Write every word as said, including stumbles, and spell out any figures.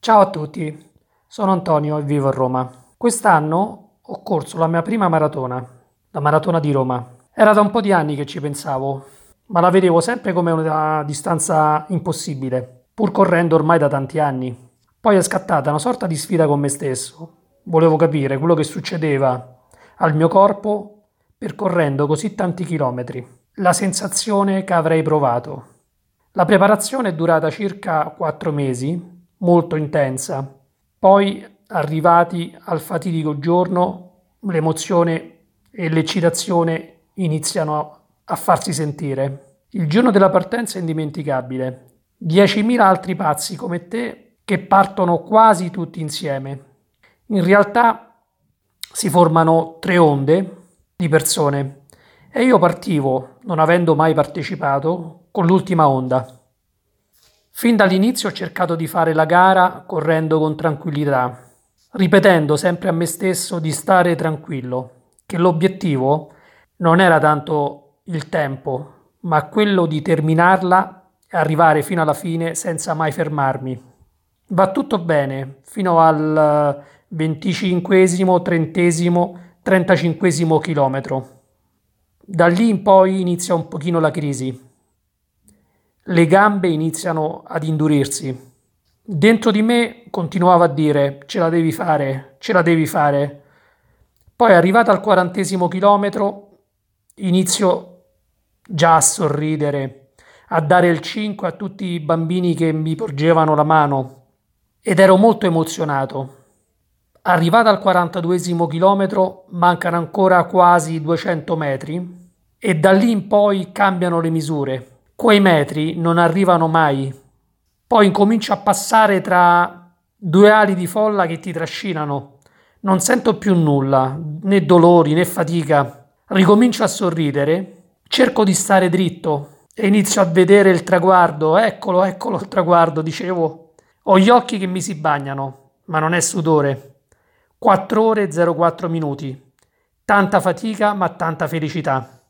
Ciao a tutti, sono Antonio e vivo a Roma. Quest'anno ho corso la mia prima maratona, la maratona di Roma. Era da un po' di anni che ci pensavo, ma la vedevo sempre come una distanza impossibile, pur correndo ormai da tanti anni. Poi è scattata una sorta di sfida con me stesso. Volevo capire quello che succedeva al mio corpo percorrendo così tanti chilometri, la sensazione che avrei provato. La preparazione è durata circa quattro mesi, molto intensa. Poi, arrivati al fatidico giorno, l'emozione e l'eccitazione iniziano a farsi sentire. Il giorno della partenza è indimenticabile. diecimila altri pazzi come te che partono quasi tutti insieme. In realtà si formano tre onde di persone e io partivo, non avendo mai partecipato, con l'ultima onda. Fin dall'inizio ho cercato di fare la gara correndo con tranquillità, ripetendo sempre a me stesso di stare tranquillo, che l'obiettivo non era tanto il tempo, ma quello di terminarla e arrivare fino alla fine senza mai fermarmi. Va tutto bene fino al venticinquesimo, trentesimo, trentacinquesimo chilometro. Da lì in poi inizia un pochino la crisi. Le gambe iniziano ad indurirsi. Dentro di me continuavo a dire ce la devi fare, ce la devi fare. Poi arrivata al quarantesimo chilometro inizio già a sorridere, a dare il cinque a tutti i bambini che mi porgevano la mano ed ero molto emozionato. Arrivata al quarantaduesimo chilometro mancano ancora quasi duecento metri e da lì in poi cambiano le misure. Quei metri non arrivano mai. Poi incomincio a passare tra due ali di folla che ti trascinano. Non sento più nulla, né dolori né fatica. Ricomincio a sorridere, cerco di stare dritto e inizio a vedere il traguardo. Eccolo, eccolo il traguardo, dicevo. Ho gli occhi che mi si bagnano, ma non è sudore. quattro ore e zero quattro minuti. Tanta fatica, ma tanta felicità.